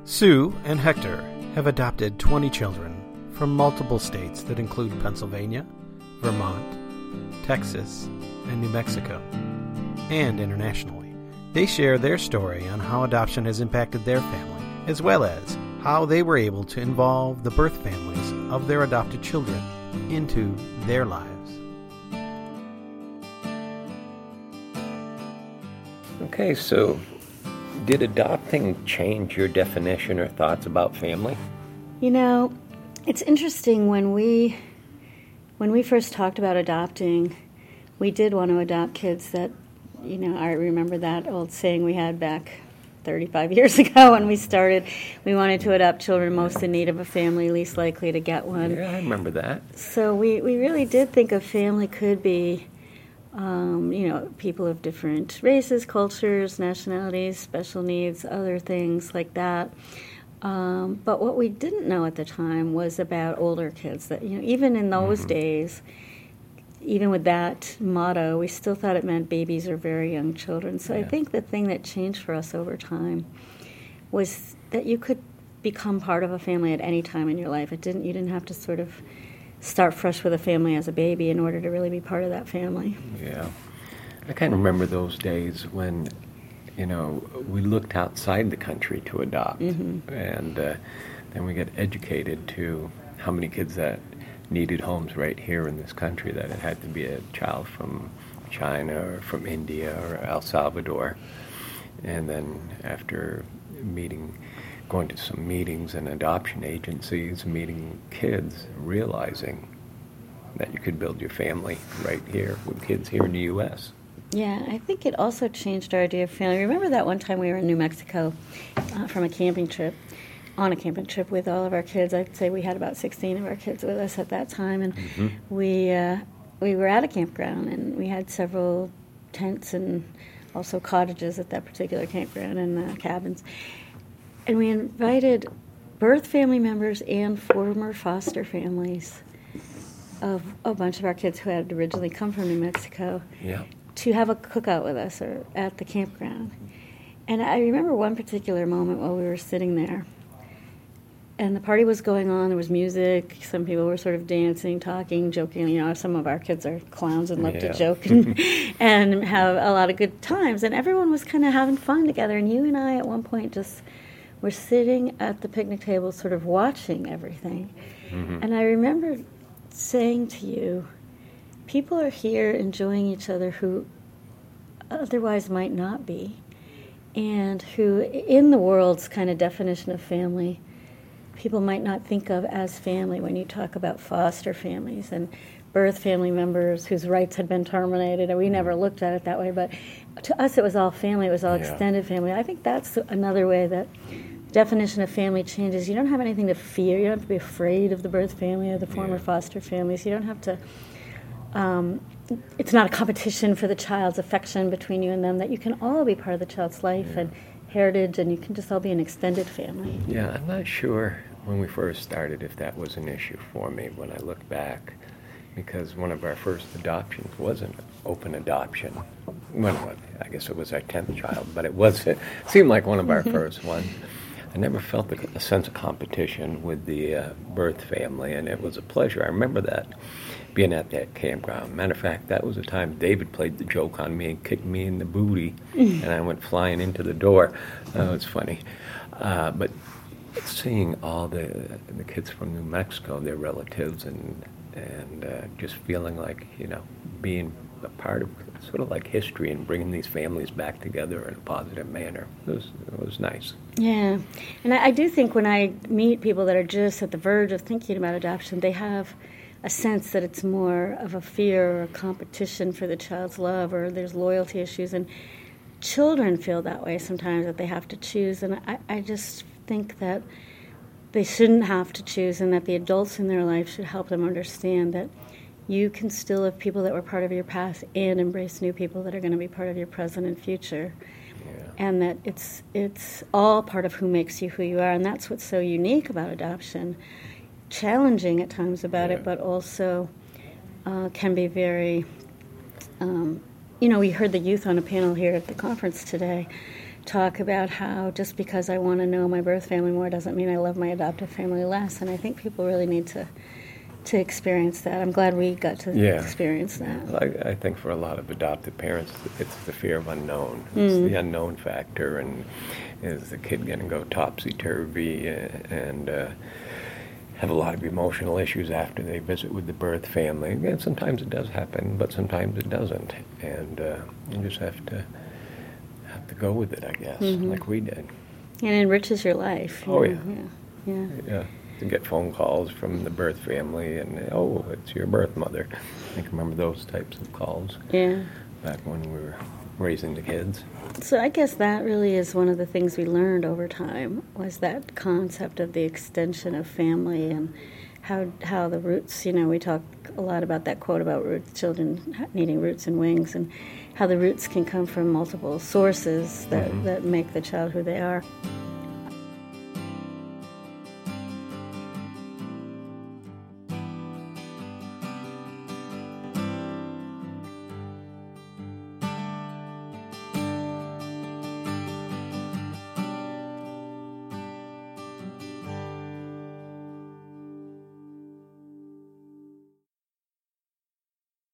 Sue and Hector have adopted 20 children from multiple states that include Pennsylvania, Vermont, Texas, and New Mexico, and internationally. They share their story on how adoption has impacted their family, as well as how they were able to involve the birth families of their adopted children into their lives. Okay, so did adopting change your definition or thoughts about family? You know, it's interesting, when we first talked about adopting, we did want to adopt kids that, I remember that old saying we had back 35 years ago when we started. We wanted to adopt children most in need of a family, least likely to get one. Yeah, I remember that. So we really did think a family could be, people of different races, cultures, nationalities, special needs, other things like that. But what we didn't know at the time was about older kids, that, even in those days, even with that motto, we still thought it meant babies or very young children. So I think the thing that changed for us over time was that you could become part of a family at any time in your life. You didn't have to sort of start fresh with a family as a baby in order to really be part of that family. Yeah. I kind of remember those days when, we looked outside the country to adopt. And then we got educated to how many kids that needed homes right here in this country, that it had to be a child from China or from India or El Salvador. And then after going to some meetings and adoption agencies, meeting kids, realizing that you could build your family right here with kids here in the U.S. Yeah, I think it also changed our idea of family. Remember that one time we were in New Mexico on a camping trip with all of our kids. I'd say we had about 16 of our kids with us at that time, and we were at a campground, and we had several tents and also cottages at that particular campground and cabins. And we invited birth family members and former foster families of a bunch of our kids who had originally come from New Mexico to have a cookout with us or at the campground. And I remember one particular moment while we were sitting there, and the party was going on, there was music, some people were sort of dancing, talking, joking. Some of our kids are clowns and love to joke and have a lot of good times. And everyone was kind of having fun together. And you and I at one point just were sitting at the picnic table sort of watching everything. And I remember saying to you, people are here enjoying each other who otherwise might not be, and who, in the world's kind of definition of family, people might not think of as family when you talk about foster families and birth family members whose rights had been terminated, and we never looked at it that way. But to us, it was all family. It was all extended family. I think that's another way that definition of family changes. You don't have anything to fear. You don't have to be afraid of the birth family or the former foster families. You don't have to. It's not a competition for the child's affection between you and them. That you can all be part of the child's life and heritage, and you can just all be an extended family. Yeah, I'm not sure when we first started if that was an issue for me when I look back, because one of our first adoptions was an open adoption. Well, I guess it was our 10th child, but it seemed like one of our first ones. I never felt a sense of competition with the birth family, and it was a pleasure. I remember that, being at that campground. Matter of fact, that was the time David played the joke on me and kicked me in the booty, and I went flying into the door. That was funny. But seeing all the kids from New Mexico, their relatives, and just feeling like, being a part of sort of like history and bringing these families back together in a positive manner. It was nice. Yeah. And I do think when I meet people that are just at the verge of thinking about adoption, they have a sense that it's more of a fear or a competition for the child's love, or there's loyalty issues. And children feel that way sometimes, that they have to choose. And I just think that they shouldn't have to choose, and that the adults in their life should help them understand that you can still have people that were part of your past and embrace new people that are going to be part of your present and future. And that it's all part of who makes you who you are. And that's what's so unique about adoption. Challenging at times about it, but also can be very, we heard the youth on a panel here at the conference today talk about how just because I want to know my birth family more doesn't mean I love my adoptive family less, and I think people really need to experience that. I'm glad we got to experience that. I think for a lot of adoptive parents, it's the fear of unknown. It's the unknown factor, and is the kid going to go topsy-turvy and have a lot of emotional issues after they visit with the birth family. And sometimes it does happen, but sometimes it doesn't. And you just have to go with it, I guess, like we did. And it enriches your life. Yeah. To get phone calls from the birth family and, it's your birth mother. I can remember those types of calls. Yeah. Back when we were raising the kids. So I guess that really is one of the things we learned over time, was that concept of the extension of family and how the roots, we talk a lot about that quote about roots, children needing roots and wings, and how the roots can come from multiple sources that make the child who they are.